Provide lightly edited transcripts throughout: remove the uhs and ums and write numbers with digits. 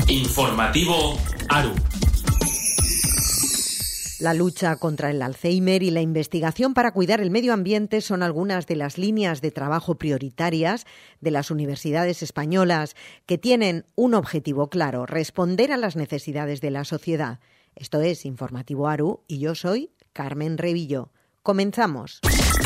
Informativo ARU. La lucha contra el Alzheimer y la investigación para cuidar el medio ambiente son algunas de las líneas de trabajo prioritarias de las universidades españolas, que tienen un objetivo claro: responder a las necesidades de la sociedad. Esto es Informativo ARU y yo soy Carmen Revillo. Comenzamos.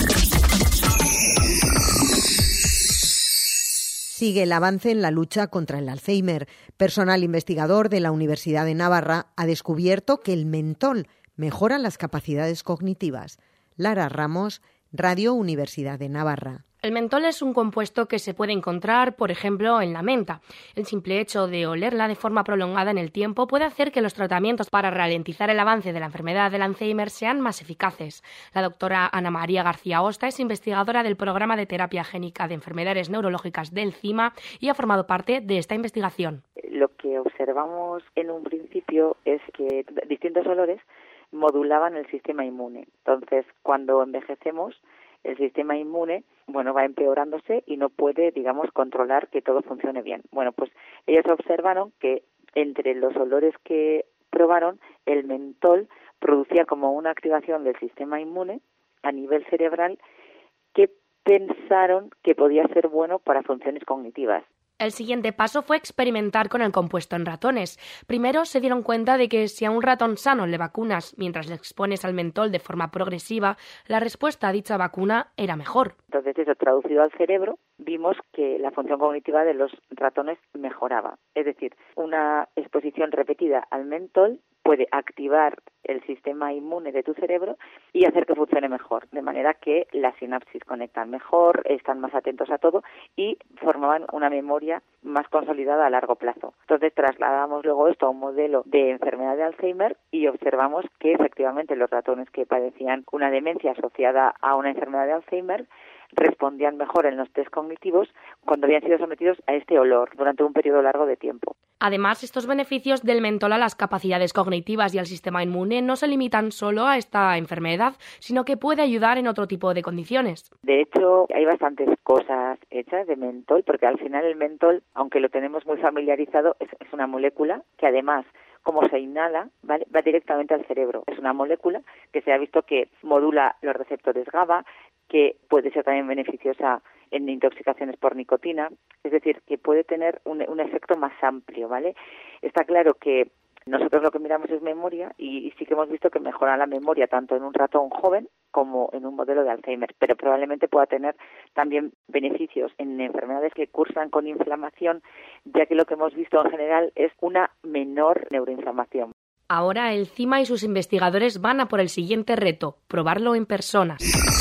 Sigue el avance en la lucha contra el Alzheimer. Personal investigador de la Universidad de Navarra ha descubierto que el mentol mejora las capacidades cognitivas. Lara Ramos, Radio Universidad de Navarra. El mentol es un compuesto que se puede encontrar, por ejemplo, en la menta. El simple hecho de olerla de forma prolongada en el tiempo puede hacer que los tratamientos para ralentizar el avance de la enfermedad del Alzheimer sean más eficaces. La doctora Ana María García Osta es investigadora del programa de terapia génica de enfermedades neurológicas del CIMA y ha formado parte de esta investigación. Lo que observamos en un principio es que distintos olores modulaban el sistema inmune. Entonces, cuando envejecemos, el sistema inmune, va empeorándose y no puede, controlar que todo funcione bien. Pues ellos observaron que entre los olores que probaron, el mentol producía como una activación del sistema inmune a nivel cerebral que pensaron que podía ser bueno para funciones cognitivas. El siguiente paso fue experimentar con el compuesto en ratones. Primero se dieron cuenta de que si a un ratón sano le vacunas mientras le expones al mentol de forma progresiva, la respuesta a dicha vacuna era mejor. Entonces, eso traducido al cerebro, vimos que la función cognitiva de los ratones mejoraba. Es decir, una exposición repetida al mentol puede activar el sistema inmune de tu cerebro y hacer que funcione mejor, de manera que las sinapsis conectan mejor, están más atentos a todo y formaban una memoria más consolidada a largo plazo. Entonces trasladamos luego esto a un modelo de enfermedad de Alzheimer y observamos que efectivamente los ratones que padecían una demencia asociada a una enfermedad de Alzheimer respondían mejor en los test cognitivos cuando habían sido sometidos a este olor durante un periodo largo de tiempo. Además, estos beneficios del mentol a las capacidades cognitivas y al sistema inmune no se limitan solo a esta enfermedad, sino que puede ayudar en otro tipo de condiciones. De hecho, hay bastantes cosas hechas de mentol, porque al final el mentol, aunque lo tenemos muy familiarizado, es una molécula que además, como se inhala, ¿vale?, va directamente al cerebro. Es una molécula que se ha visto que modula los receptores GABA, que puede ser también beneficiosa en intoxicaciones por nicotina, es decir, que puede tener un efecto más amplio, ¿vale? Está claro que nosotros lo que miramos es memoria y sí que hemos visto que mejora la memoria tanto en un ratón joven como en un modelo de Alzheimer, pero probablemente pueda tener también beneficios en enfermedades que cursan con inflamación, ya que lo que hemos visto en general es una menor neuroinflamación. Ahora el CIMA y sus investigadores van a por el siguiente reto: probarlo en personas.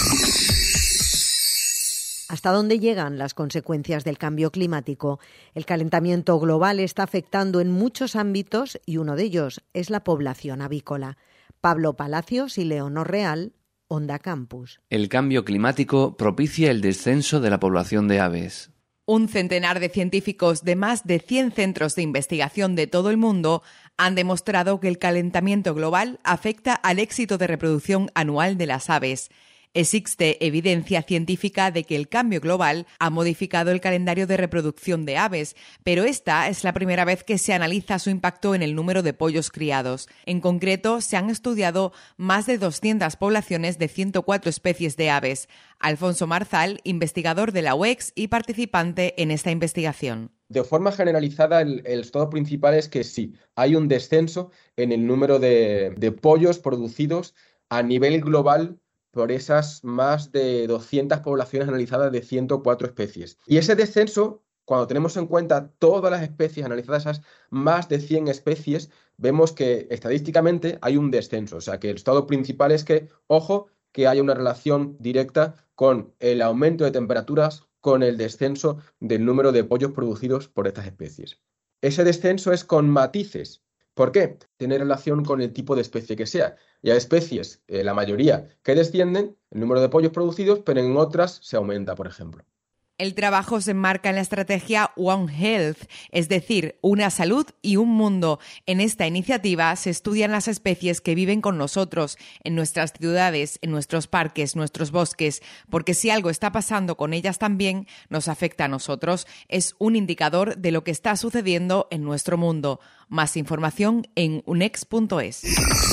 ¿Hasta dónde llegan las consecuencias del cambio climático? El calentamiento global está afectando en muchos ámbitos y uno de ellos es la población avícola. Pablo Palacios y Leonor Real, Onda Campus. El cambio climático propicia el descenso de la población de aves. Un centenar de científicos de más de 100 centros de investigación de todo el mundo han demostrado que el calentamiento global afecta al éxito de reproducción anual de las aves. Existe evidencia científica de que el cambio global ha modificado el calendario de reproducción de aves, pero esta es la primera vez que se analiza su impacto en el número de pollos criados. En concreto, se han estudiado más de 200 poblaciones de 104 especies de aves. Alfonso Marzal, investigador de la UEX y participante en esta investigación. De forma generalizada, el estado principal es que sí, hay un descenso en el número de pollos producidos a nivel global por esas más de 200 poblaciones analizadas de 104 especies. Y ese descenso, cuando tenemos en cuenta todas las especies analizadas, esas más de 100 especies, vemos que estadísticamente hay un descenso. O sea, que el estado principal es que, ojo, que haya una relación directa con el aumento de temperaturas, con el descenso del número de pollos producidos por estas especies. Ese descenso es con matices. ¿Por qué? Tiene relación con el tipo de especie que sea. Y hay especies, la mayoría, que descienden el número de pollos producidos, pero en otras se aumenta, por ejemplo. El trabajo se enmarca en la estrategia One Health, es decir, una salud y un mundo. En esta iniciativa se estudian las especies que viven con nosotros, en nuestras ciudades, en nuestros parques, nuestros bosques, porque si algo está pasando con ellas también, nos afecta a nosotros. Es un indicador de lo que está sucediendo en nuestro mundo. Más información en unex.es.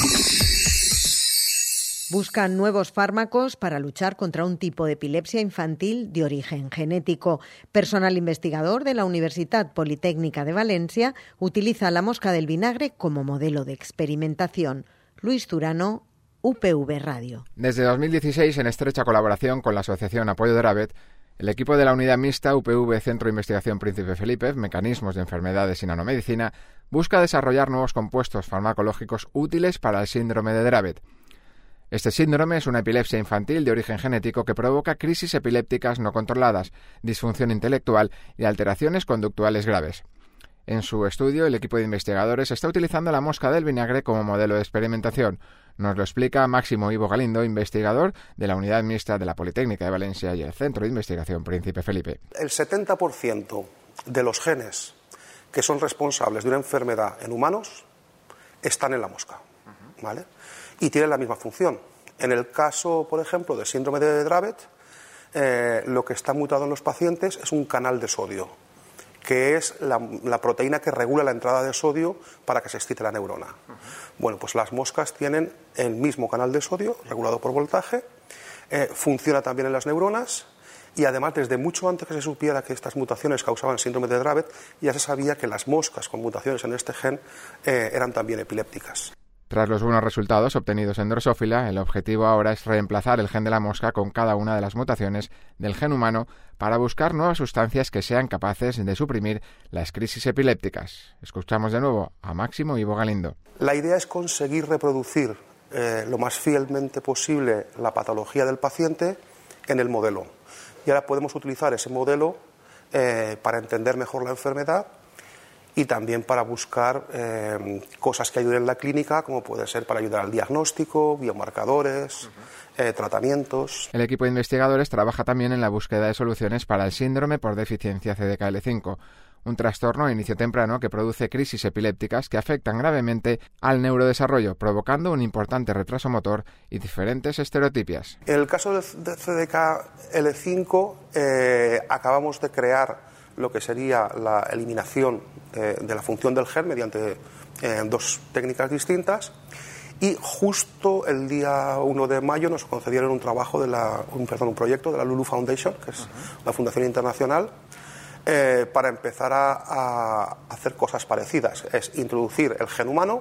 Buscan nuevos fármacos para luchar contra un tipo de epilepsia infantil de origen genético. Personal investigador de la Universitat Politécnica de Valencia utiliza la mosca del vinagre como modelo de experimentación. Luis Turano, UPV Radio. Desde 2016, en estrecha colaboración con la Asociación Apoyo de Rabbet, el equipo de la unidad mixta UPV Centro de Investigación Príncipe Felipe, Mecanismos de Enfermedades y Nanomedicina, busca desarrollar nuevos compuestos farmacológicos útiles para el síndrome de Dravet. Este síndrome es una epilepsia infantil de origen genético que provoca crisis epilépticas no controladas, disfunción intelectual y alteraciones conductuales graves. En su estudio, el equipo de investigadores está utilizando la mosca del vinagre como modelo de experimentación. Nos lo explica Máximo Ivo Galindo, investigador de la Unidad Mixta de la Politécnica de Valencia y el Centro de Investigación Príncipe Felipe. El 70% de los genes que son responsables de una enfermedad en humanos están en la mosca, ¿vale? Y tienen la misma función. En el caso, por ejemplo, del síndrome de Dravet, lo que está mutado en los pacientes es un canal de sodio, que es la proteína que regula la entrada de sodio para que se excite la neurona. Bueno, pues las moscas tienen el mismo canal de sodio, regulado por voltaje, funciona también en las neuronas, y además, desde mucho antes que se supiera que estas mutaciones causaban síndrome de Dravet, ya se sabía que las moscas con mutaciones en este gen eran también epilépticas. Tras los buenos resultados obtenidos en Drosophila, el objetivo ahora es reemplazar el gen de la mosca con cada una de las mutaciones del gen humano para buscar nuevas sustancias que sean capaces de suprimir las crisis epilépticas. Escuchamos de nuevo a Máximo Ivo Galindo. La idea es conseguir reproducir lo más fielmente posible la patología del paciente en el modelo. Y ahora podemos utilizar ese modelo para entender mejor la enfermedad y también para buscar cosas que ayuden en la clínica, como puede ser para ayudar al diagnóstico, biomarcadores, tratamientos. El equipo de investigadores trabaja también en la búsqueda de soluciones para el síndrome por deficiencia CDKL5, un trastorno a inicio temprano que produce crisis epilépticas que afectan gravemente al neurodesarrollo, provocando un importante retraso motor y diferentes estereotipias. En el caso de CDKL5, acabamos de crear lo que sería la eliminación de la función del gen mediante dos técnicas distintas, y justo el día 1 de mayo nos concedieron un trabajo un proyecto de la Lulu Foundation, que es la fundación internacional, para empezar a hacer cosas parecidas. Es introducir el gen humano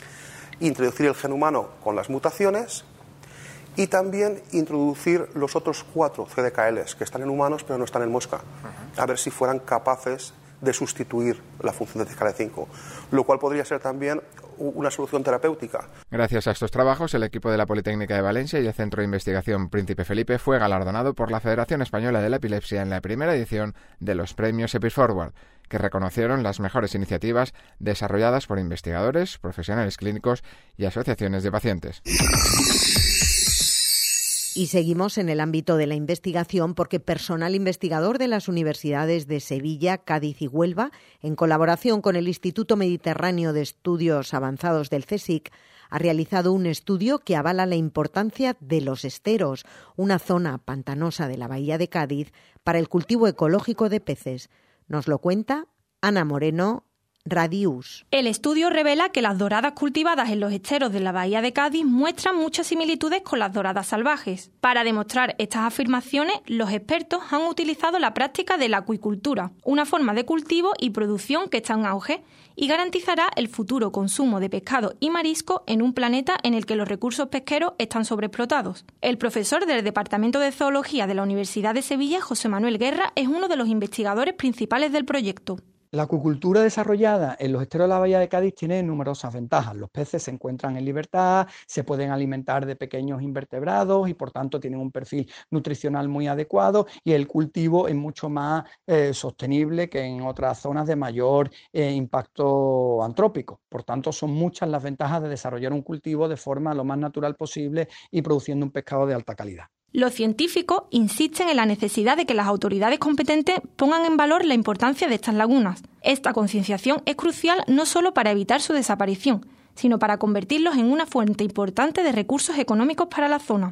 con las mutaciones, y también introducir los otros 4 CDKLs que están en humanos pero no están en mosca, a ver si fueran capaces de sustituir la función de CDKL5, lo cual podría ser también una solución terapéutica. Gracias a estos trabajos, el equipo de la Politécnica de Valencia y el Centro de Investigación Príncipe Felipe fue galardonado por la Federación Española de la Epilepsia en la primera edición de los premios EpiForward, que reconocieron las mejores iniciativas desarrolladas por investigadores, profesionales clínicos y asociaciones de pacientes. Y seguimos en el ámbito de la investigación porque personal investigador de las universidades de Sevilla, Cádiz y Huelva, en colaboración con el Instituto Mediterráneo de Estudios Avanzados del CSIC, ha realizado un estudio que avala la importancia de los esteros, una zona pantanosa de la bahía de Cádiz, para el cultivo ecológico de peces. Nos lo cuenta Ana Moreno, Radius. El estudio revela que las doradas cultivadas en los esteros de la bahía de Cádiz muestran muchas similitudes con las doradas salvajes. Para demostrar estas afirmaciones, los expertos han utilizado la práctica de la acuicultura, una forma de cultivo y producción que está en auge y garantizará el futuro consumo de pescado y marisco en un planeta en el que los recursos pesqueros están sobreexplotados. El profesor del Departamento de Zoología de la Universidad de Sevilla, José Manuel Guerra, es uno de los investigadores principales del proyecto. La acuicultura desarrollada en los esteros de la bahía de Cádiz tiene numerosas ventajas. Los peces se encuentran en libertad, se pueden alimentar de pequeños invertebrados y por tanto tienen un perfil nutricional muy adecuado, y el cultivo es mucho más sostenible que en otras zonas de mayor impacto antrópico. Por tanto, son muchas las ventajas de desarrollar un cultivo de forma lo más natural posible y produciendo un pescado de alta calidad. Los científicos insisten en la necesidad de que las autoridades competentes pongan en valor la importancia de estas lagunas. Esta concienciación es crucial no solo para evitar su desaparición, sino para convertirlos en una fuente importante de recursos económicos para la zona.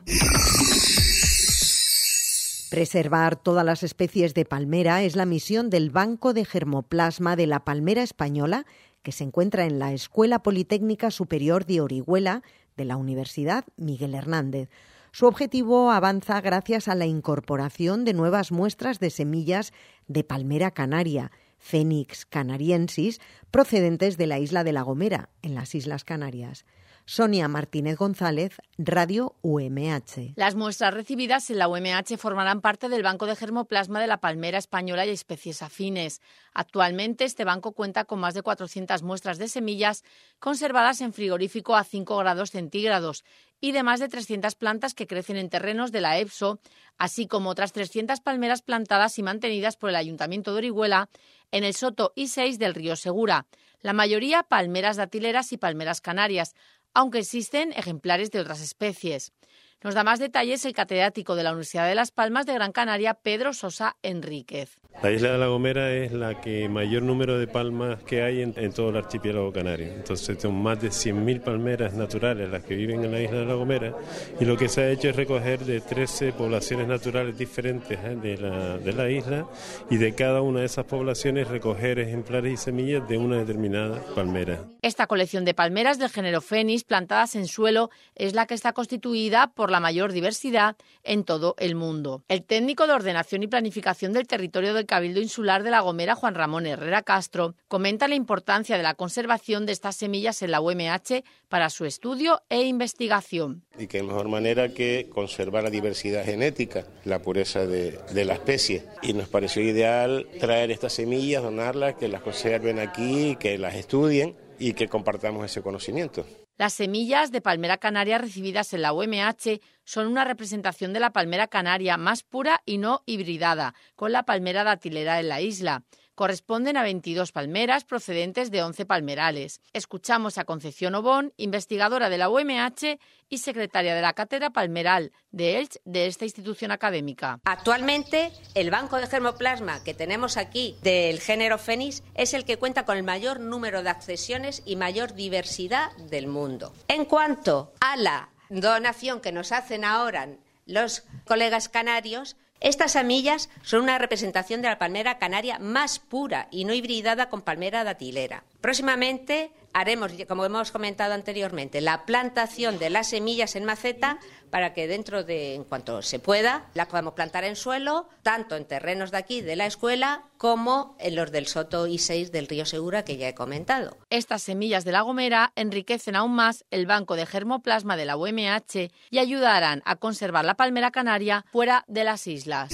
Preservar todas las especies de palmera es la misión del Banco de Germoplasma de la Palmera Española, que se encuentra en la Escuela Politécnica Superior de Orihuela de la Universidad Miguel Hernández. Su objetivo avanza gracias a la incorporación de nuevas muestras de semillas de palmera canaria, Phoenix canariensis, procedentes de la isla de La Gomera, en las Islas Canarias. Sonia Martínez González, Radio UMH. Las muestras recibidas en la UMH formarán parte del Banco de Germoplasma de la Palmera Española y especies afines. Actualmente, este banco cuenta con más de 400 muestras de semillas conservadas en frigorífico a 5 grados centígrados y de más de 300 plantas que crecen en terrenos de la EPSO, así como otras 300 palmeras plantadas y mantenidas por el Ayuntamiento de Orihuela en el Soto I6 del río Segura. La mayoría palmeras datileras y palmeras canarias, aunque existen ejemplares de otras especies. Nos da más detalles el catedrático de la Universidad de Las Palmas de Gran Canaria, Pedro Sosa Enríquez. La isla de La Gomera es la que mayor número de palmas que hay en todo el archipiélago canario. Entonces son más de 100.000 palmeras naturales las que viven en la isla de La Gomera, y lo que se ha hecho es recoger de 13 poblaciones naturales diferentes de la isla, y de cada una de esas poblaciones recoger ejemplares y semillas de una determinada palmera. Esta colección de palmeras del género Phoenix plantadas en suelo es la que está constituida por la mayor diversidad en todo el mundo. El técnico de Ordenación y Planificación del Territorio del Cabildo Insular de La Gomera, Juan Ramón Herrera Castro, comenta la importancia de la conservación de estas semillas en la UMH para su estudio e investigación. Y qué mejor manera que conservar la diversidad genética, la pureza de la especie. Y nos pareció ideal traer estas semillas, donarlas, que las conserven aquí, que las estudien y que compartamos ese conocimiento. Las semillas de palmera canaria recibidas en la UMH son una representación de la palmera canaria más pura y no hibridada con la palmera datilera en la isla. Corresponden a 22 palmeras procedentes de 11 palmerales. Escuchamos a Concepción Obón, investigadora de la UMH y secretaria de la Cátedra Palmeral de Elche de esta institución académica. Actualmente, el banco de germoplasma que tenemos aquí del género Phoenix es el que cuenta con el mayor número de accesiones y mayor diversidad del mundo. En cuanto a la donación que nos hacen ahora los colegas canarios, estas semillas son una representación de la palmera canaria más pura y no hibridada con palmera datilera. Próximamente haremos, como hemos comentado anteriormente, la plantación de las semillas en maceta para que en cuanto se pueda, las podamos plantar en suelo, tanto en terrenos de aquí, de la escuela, como en los del Soto I6 del río Segura, que ya he comentado. Estas semillas de La Gomera enriquecen aún más el banco de germoplasma de la UMH y ayudarán a conservar la palmera canaria fuera de las islas.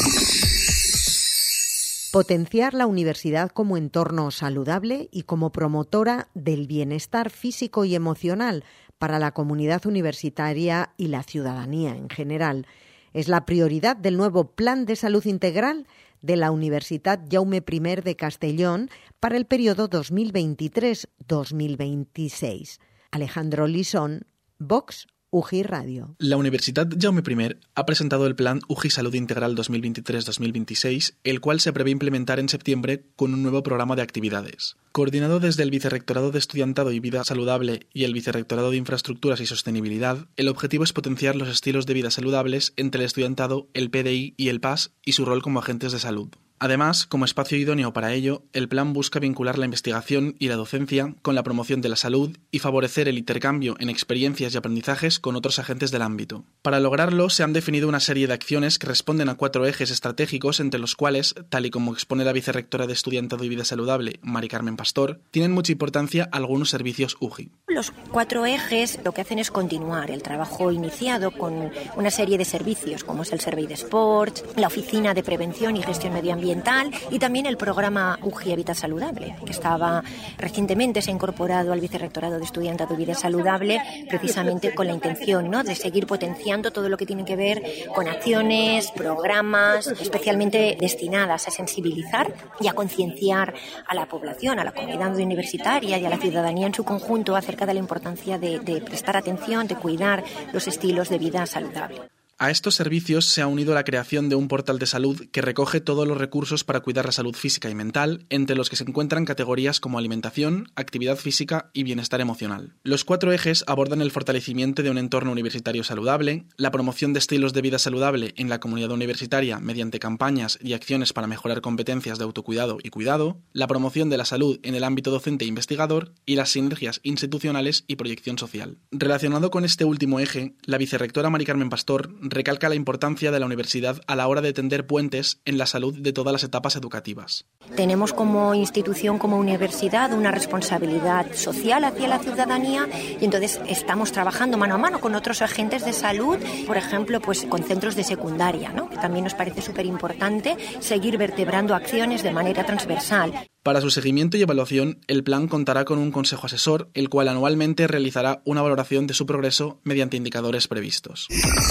Potenciar la universidad como entorno saludable y como promotora del bienestar físico y emocional para la comunidad universitaria y la ciudadanía en general es la prioridad del nuevo Plan de Salud Integral de la Universitat Jaume I de Castellón para el periodo 2023-2026. Alejandro Lisón, Vox UGI Radio. La Universitat Jaume I ha presentado el Plan UGI Salud Integral 2023-2026, el cual se prevé implementar en septiembre con un nuevo programa de actividades. Coordinado desde el Vicerrectorado de Estudiantado y Vida Saludable y el Vicerrectorado de Infraestructuras y Sostenibilidad, el objetivo es potenciar los estilos de vida saludables entre el estudiantado, el PDI y el PAS y su rol como agentes de salud. Además, como espacio idóneo para ello, el plan busca vincular la investigación y la docencia con la promoción de la salud y favorecer el intercambio en experiencias y aprendizajes con otros agentes del ámbito. Para lograrlo, se han definido una serie de acciones que responden a 4 ejes estratégicos, entre los cuales, tal y como expone la vicerrectora de Estudiantado y Vida Saludable, Mari Carmen Pastor, tienen mucha importancia algunos servicios UGI. Los 4 ejes lo que hacen es continuar el trabajo iniciado con una serie de servicios, como es el Servei d'Esports, la Oficina de Prevención y Gestión Medioambiental y también el programa UGI Habitat Saludable, que recientemente se ha incorporado al Vicerrectorado de Estudiantado y Vida Saludable, precisamente con la intención, ¿no?, de seguir potenciando todo lo que tiene que ver con acciones, programas, especialmente destinadas a sensibilizar y a concienciar a la población, a la comunidad universitaria y a la ciudadanía en su conjunto acerca de la importancia de prestar atención, de cuidar los estilos de vida saludable. A estos servicios se ha unido la creación de un portal de salud que recoge todos los recursos para cuidar la salud física y mental, entre los que se encuentran categorías como alimentación, actividad física y bienestar emocional. Los 4 ejes abordan el fortalecimiento de un entorno universitario saludable, la promoción de estilos de vida saludable en la comunidad universitaria mediante campañas y acciones para mejorar competencias de autocuidado y cuidado, la promoción de la salud en el ámbito docente e investigador y las sinergias institucionales y proyección social. Relacionado con este último eje, la vicerrectora Mari Carmen Pastor recalca la importancia de la universidad a la hora de tender puentes en la salud de todas las etapas educativas. Tenemos como institución, como universidad, una responsabilidad social hacia la ciudadanía y entonces estamos trabajando mano a mano con otros agentes de salud, por ejemplo, pues con centros de secundaria, ¿no? Que también nos parece súper importante seguir vertebrando acciones de manera transversal. Para su seguimiento y evaluación, el plan contará con un consejo asesor, el cual anualmente realizará una valoración de su progreso mediante indicadores previstos.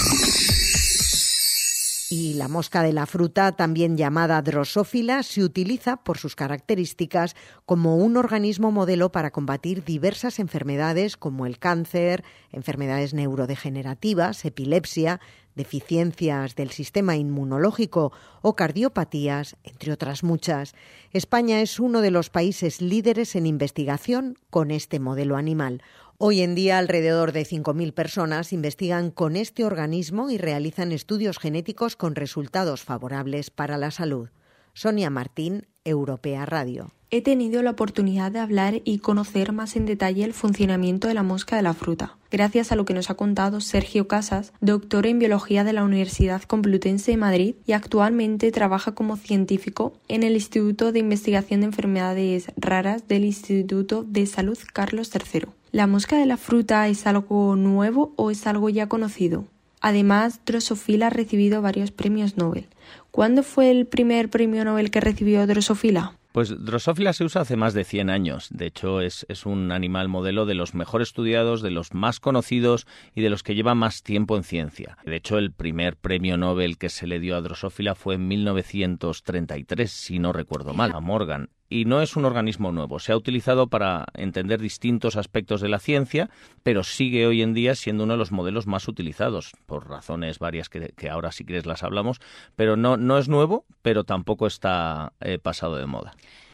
Y la mosca de la fruta, también llamada Drosophila, se utiliza por sus características como un organismo modelo para combatir diversas enfermedades como el cáncer, enfermedades neurodegenerativas, epilepsia, deficiencias del sistema inmunológico o cardiopatías, entre otras muchas. España es uno de los países líderes en investigación con este modelo animal. Hoy en día, alrededor de 5.000 personas investigan con este organismo y realizan estudios genéticos con resultados favorables para la salud. Sonia Martín, Europea Radio. He tenido la oportunidad de hablar y conocer más en detalle el funcionamiento de la mosca de la fruta, gracias a lo que nos ha contado Sergio Casas, doctor en biología de la Universidad Complutense de Madrid y actualmente trabaja como científico en el Instituto de Investigación de Enfermedades Raras del Instituto de Salud Carlos III. ¿La mosca de la fruta es algo nuevo o es algo ya conocido? Además, Drosophila ha recibido varios premios Nobel. ¿Cuándo fue el primer premio Nobel que recibió Drosophila? Pues Drosophila se usa hace más de 100 años. De hecho, es un animal modelo de los mejor estudiados, de los más conocidos y de los que lleva más tiempo en ciencia. De hecho, el primer premio Nobel que se le dio a Drosophila fue en 1933, si no recuerdo mal, a Morgan. Y no es un organismo nuevo. Se ha utilizado para entender distintos aspectos de la ciencia, pero sigue hoy en día siendo uno de los modelos más utilizados, por razones varias que ahora si quieres las hablamos, pero no es nuevo, pero tampoco está pasado de moda.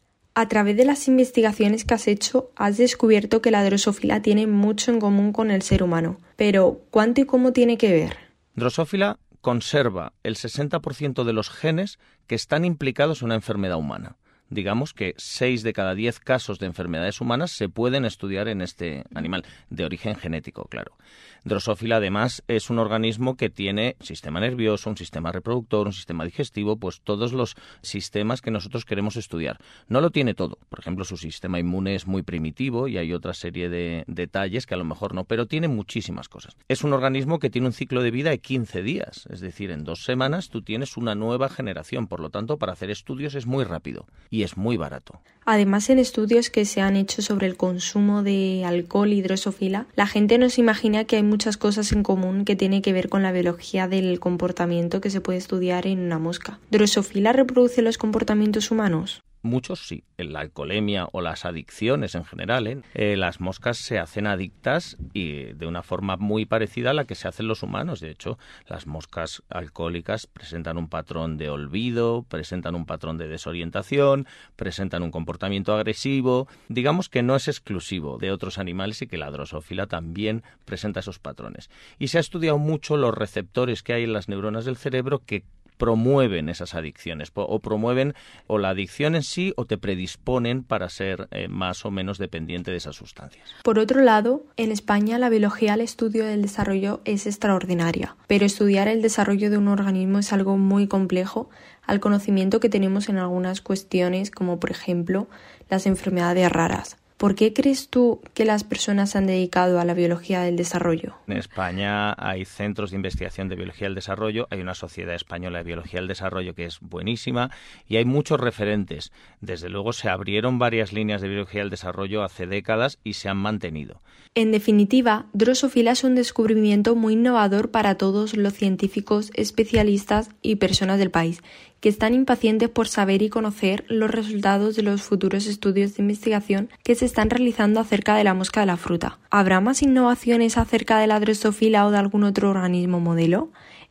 A través de las investigaciones que has hecho, has descubierto que la Drosophila tiene mucho en común con el ser humano. Pero, ¿cuánto y cómo tiene que ver? Drosophila conserva el 60% de los genes que están implicados en una enfermedad humana. Digamos que 6 de cada 10 casos de enfermedades humanas se pueden estudiar en este animal, de origen genético, claro. Drosophila, además, es un organismo que tiene un sistema nervioso, un sistema reproductor, un sistema digestivo, pues todos los sistemas que nosotros queremos estudiar. No lo tiene todo. Por ejemplo, su sistema inmune es muy primitivo y hay otra serie de detalles que a lo mejor no, pero tiene muchísimas cosas. Es un organismo que tiene un ciclo de vida de 15 días, es decir, en 2 semanas tú tienes una nueva generación. Por lo tanto, para hacer estudios es muy rápido y es muy barato. Además, en estudios que se han hecho sobre el consumo de alcohol y Drosophila, la gente no se imagina que hay muchas cosas en común que tienen que ver con la biología del comportamiento que se puede estudiar en una mosca. ¿Drosophila reproduce los comportamientos humanos? Muchos sí. La alcoholemia o las adicciones en general, las moscas se hacen adictas y de una forma muy parecida a la que se hacen los humanos. De hecho, las moscas alcohólicas presentan un patrón de olvido, presentan un patrón de desorientación, presentan un comportamiento agresivo. Digamos que no es exclusivo de otros animales y que la Drosophila también presenta esos patrones. Y se ha estudiado mucho los receptores que hay en las neuronas del cerebro que promueven esas adicciones o promueven o la adicción en sí o te predisponen para ser más o menos dependiente de esas sustancias. Por otro lado, en España la biología al estudio del desarrollo es extraordinaria, pero estudiar el desarrollo de un organismo es algo muy complejo al conocimiento que tenemos en algunas cuestiones como por ejemplo las enfermedades raras. ¿Por qué crees tú que las personas se han dedicado a la biología del desarrollo? En España hay centros de investigación de biología del desarrollo, hay una sociedad española de biología del desarrollo que es buenísima y hay muchos referentes. Desde luego se abrieron varias líneas de biología del desarrollo hace décadas y se han mantenido. En definitiva, Drosophila es un descubrimiento muy innovador para todos los científicos, especialistas y personas del país, que están impacientes por saber y conocer los resultados de los futuros estudios de investigación que se están realizando acerca de la mosca de la fruta. ¿Habrá más innovaciones acerca de la Drosophila o de algún otro organismo modelo?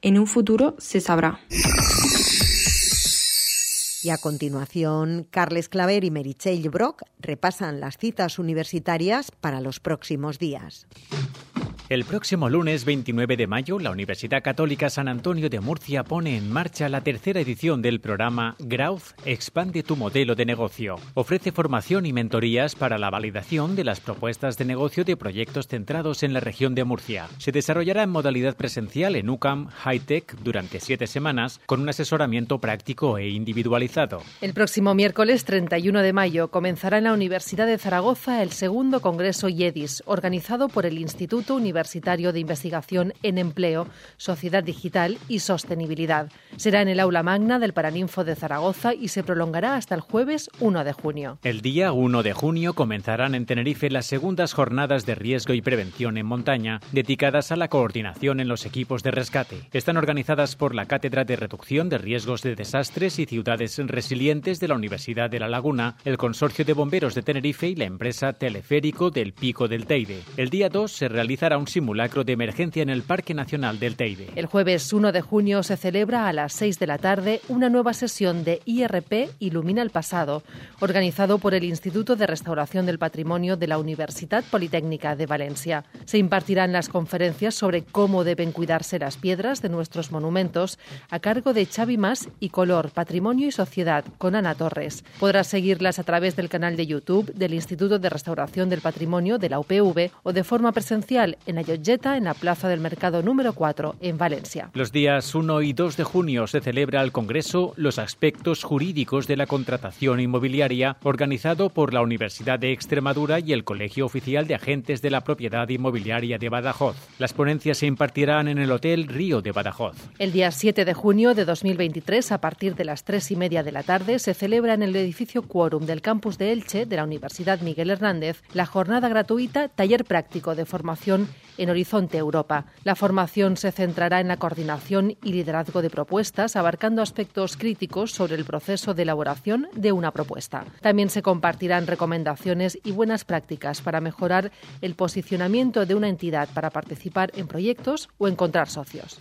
En un futuro se sabrá. Y a continuación, Carles Claver y Meritxell Brock repasan las citas universitarias para los próximos días. El próximo lunes 29 de mayo, la Universidad Católica San Antonio de Murcia pone en marcha la tercera edición del programa Growth Expande tu modelo de negocio. Ofrece formación y mentorías para la validación de las propuestas de negocio de proyectos centrados en la región de Murcia. Se desarrollará en modalidad presencial en UCAM High Tech durante 7 semanas con un asesoramiento práctico e individualizado. El próximo miércoles 31 de mayo comenzará en la Universidad de Zaragoza el segundo Congreso IEDIS, organizado por el Instituto Universitario de Investigación en Empleo, Sociedad Digital y Sostenibilidad. Será en el aula magna del Paraninfo de Zaragoza y se prolongará hasta el jueves 1 de junio. El día 1 de junio comenzarán en Tenerife las segundas jornadas de riesgo y prevención en montaña, dedicadas a la coordinación en los equipos de rescate. Están organizadas por la Cátedra de Reducción de Riesgos de Desastres y Ciudades Resilientes de la Universidad de La Laguna, el Consorcio de Bomberos de Tenerife y la empresa Teleférico del Pico del Teide. El día 2 se realizará un simulacro de emergencia en el Parque Nacional del Teide. El jueves 1 de junio se celebra a las 6 de la tarde una nueva sesión de IRP Ilumina el Pasado, organizado por el Instituto de Restauración del Patrimonio de la Universidad Politécnica de Valencia. Se impartirán las conferencias sobre cómo deben cuidarse las piedras de nuestros monumentos a cargo de Xavi Mas y Color, Patrimonio y Sociedad con Ana Torres. Podrás seguirlas a través del canal de YouTube del Instituto de Restauración del Patrimonio de la UPV o de forma presencial en Ayoyeta, en la Plaza del Mercado número 4, en Valencia. Los días 1 y 2 de junio se celebra el Congreso Los aspectos jurídicos de la contratación inmobiliaria, organizado por la Universidad de Extremadura y el Colegio Oficial de Agentes de la Propiedad Inmobiliaria de Badajoz. Las ponencias se impartirán en el Hotel Río de Badajoz. El día 7 de junio de 2023, a partir de las 3:30 de la tarde, se celebra en el edificio Quórum del campus de Elche de la Universidad Miguel Hernández la jornada gratuita Taller Práctico de Formación en Horizonte Europa. La formación se centrará en la coordinación y liderazgo de propuestas, abarcando aspectos críticos sobre el proceso de elaboración de una propuesta. También se compartirán recomendaciones y buenas prácticas para mejorar el posicionamiento de una entidad para participar en proyectos o encontrar socios.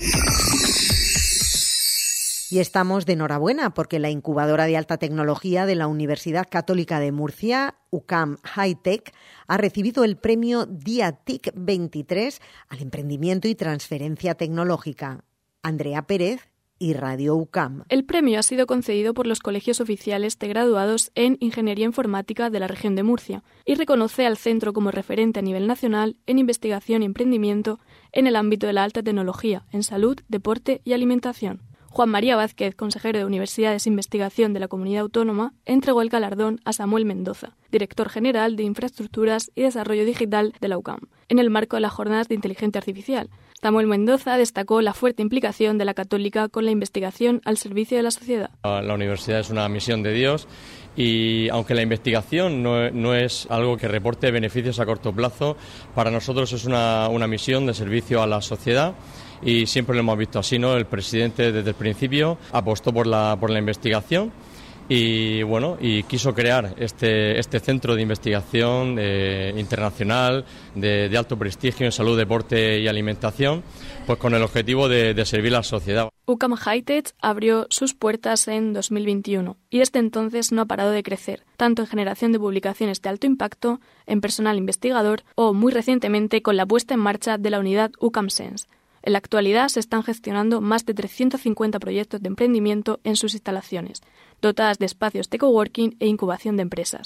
Y estamos de enhorabuena porque la incubadora de alta tecnología de la Universidad Católica de Murcia, UCAM High Tech, ha recibido el premio DIA-TIC 23 al emprendimiento y transferencia tecnológica. Andrea Pérez y Radio UCAM. El premio ha sido concedido por los colegios oficiales de graduados en Ingeniería Informática de la región de Murcia y reconoce al centro como referente a nivel nacional en investigación y emprendimiento en el ámbito de la alta tecnología, en salud, deporte y alimentación. Juan María Vázquez, consejero de Universidades e Investigación de la Comunidad Autónoma, entregó el galardón a Samuel Mendoza, director general de Infraestructuras y Desarrollo Digital de la UCAM, en el marco de las Jornadas de Inteligencia Artificial. Samuel Mendoza destacó la fuerte implicación de la Católica con la investigación al servicio de la sociedad. La universidad es una misión de Dios y aunque la investigación no es algo que reporte beneficios a corto plazo, para nosotros es una misión de servicio a la sociedad. Y siempre lo hemos visto así, ¿no? El presidente desde el principio apostó por la investigación y quiso crear este centro de investigación internacional de alto prestigio en salud, deporte y alimentación, pues con el objetivo de servir a la sociedad. UCAM High Tech abrió sus puertas en 2021 y desde entonces no ha parado de crecer, tanto en generación de publicaciones de alto impacto, en personal investigador o, muy recientemente, con la puesta en marcha de la unidad UCAM Sense. En la actualidad se están gestionando más de 350 proyectos de emprendimiento en sus instalaciones, dotadas de espacios de coworking e incubación de empresas.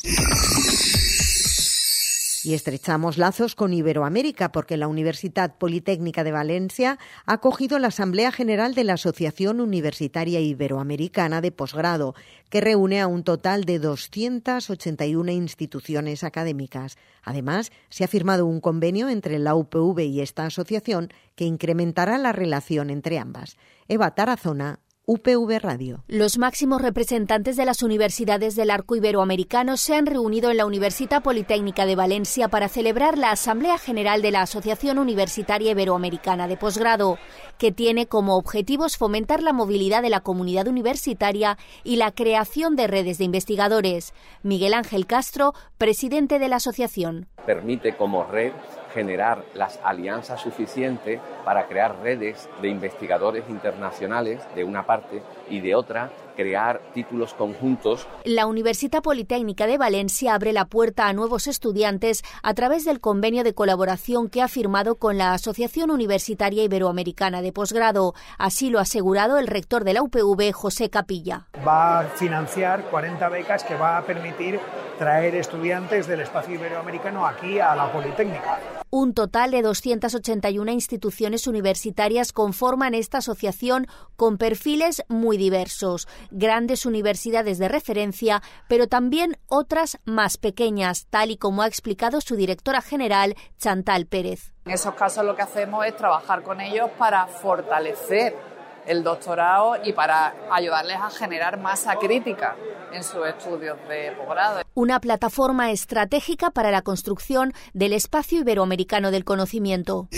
Y estrechamos lazos con Iberoamérica porque la Universidad Politécnica de Valencia ha acogido la Asamblea General de la Asociación Universitaria Iberoamericana de Posgrado, que reúne a un total de 281 instituciones académicas. Además, se ha firmado un convenio entre la UPV y esta asociación que incrementará la relación entre ambas. Eva Tarazona, UPV Radio. Los máximos representantes de las universidades del arco iberoamericano se han reunido en la Universitat Politécnica de Valencia para celebrar la Asamblea General de la Asociación Universitaria Iberoamericana de Posgrado, que tiene como objetivos fomentar la movilidad de la comunidad universitaria y la creación de redes de investigadores. Miguel Ángel Castro, presidente de la asociación. Permite como red generar las alianzas suficientes para crear redes de investigadores internacionales de una parte y de otra crear títulos conjuntos. La Universitat Politécnica de Valencia abre la puerta a nuevos estudiantes a través del convenio de colaboración que ha firmado con la Asociación Universitaria Iberoamericana de Posgrado. Así lo ha asegurado el rector de la UPV, José Capilla. Va a financiar 40 becas que va a permitir traer estudiantes del espacio iberoamericano aquí a la Politécnica. Un total de 281 instituciones universitarias conforman esta asociación con perfiles muy diversos. Grandes universidades de referencia, pero también otras más pequeñas, tal y como ha explicado su directora general, Chantal Pérez. En esos casos lo que hacemos es trabajar con ellos para fortalecer el doctorado y para ayudarles a generar masa crítica en sus estudios de posgrado. Una plataforma estratégica para la construcción del espacio iberoamericano del conocimiento.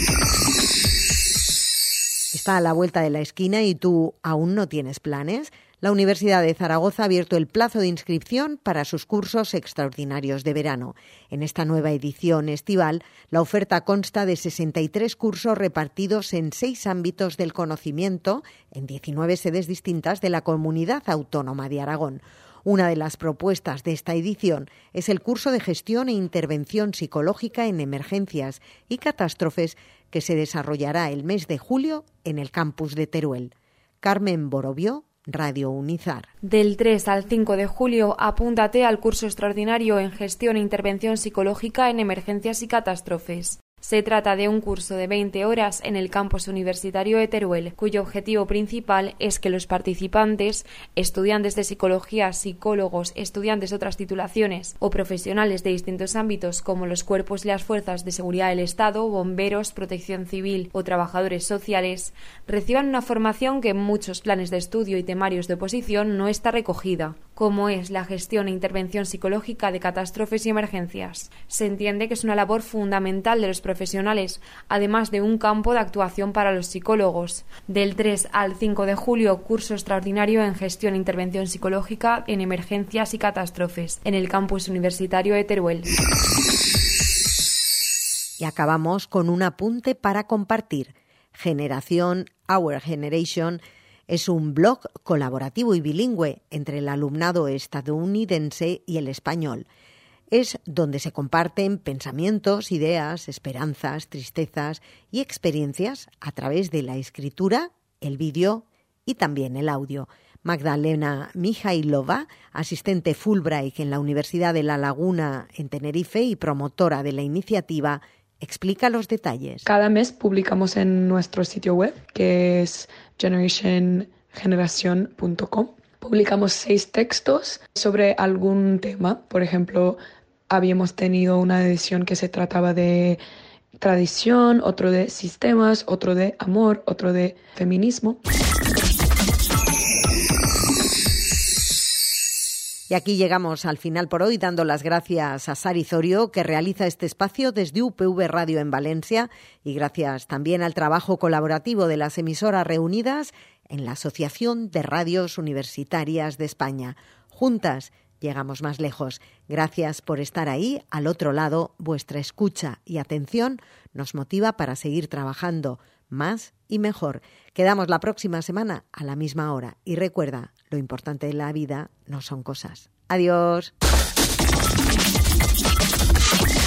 Está a la vuelta de la esquina y tú aún no tienes planes. La Universidad de Zaragoza ha abierto el plazo de inscripción para sus cursos extraordinarios de verano. En esta nueva edición estival, la oferta consta de 63 cursos repartidos en 6 ámbitos del conocimiento, en 19 sedes distintas de la Comunidad Autónoma de Aragón. Una de las propuestas de esta edición es el curso de Gestión e Intervención Psicológica en Emergencias y Catástrofes, que se desarrollará el mes de julio en el campus de Teruel. Carmen Borobió, Radio Unizar. Del 3 al 5 de julio, apúntate al curso extraordinario en Gestión e Intervención Psicológica en Emergencias y Catástrofes. Se trata de un curso de 20 horas en el campus universitario de Teruel, cuyo objetivo principal es que los participantes, estudiantes de psicología, psicólogos, estudiantes de otras titulaciones o profesionales de distintos ámbitos como los cuerpos y las fuerzas de seguridad del Estado, bomberos, protección civil o trabajadores sociales, reciban una formación que en muchos planes de estudio y temarios de oposición no está recogida, como es la gestión e intervención psicológica de catástrofes y emergencias. Se entiende que es una labor fundamental de los profesionales, además de un campo de actuación para los psicólogos. Del 3 al 5 de julio, curso extraordinario en Gestión e Intervención Psicológica en Emergencias y Catástrofes, en el campus universitario de Teruel. Y acabamos con un apunte para compartir. Generación, Our Generation, es un blog colaborativo y bilingüe entre el alumnado estadounidense y el español. Es donde se comparten pensamientos, ideas, esperanzas, tristezas y experiencias a través de la escritura, el vídeo y también el audio. Magdalena Mijailova, asistente Fulbright en la Universidad de La Laguna en Tenerife y promotora de la iniciativa, explica los detalles. Cada mes publicamos en nuestro sitio web, que es generación.com. Publicamos 6 textos sobre algún tema. Por ejemplo, habíamos tenido una edición que se trataba de tradición, otro de sistemas, otro de amor, otro de feminismo. Y aquí llegamos al final por hoy, dando las gracias a Sari Zorio, que realiza este espacio desde UPV Radio en Valencia, y gracias también al trabajo colaborativo de las emisoras reunidas en la Asociación de Radios Universitarias de España. Juntas llegamos más lejos. Gracias por estar ahí, al otro lado. Vuestra escucha y atención nos motiva para seguir trabajando más y mejor. Quedamos la próxima semana a la misma hora. Y recuerda, lo importante de la vida no son cosas. Adiós.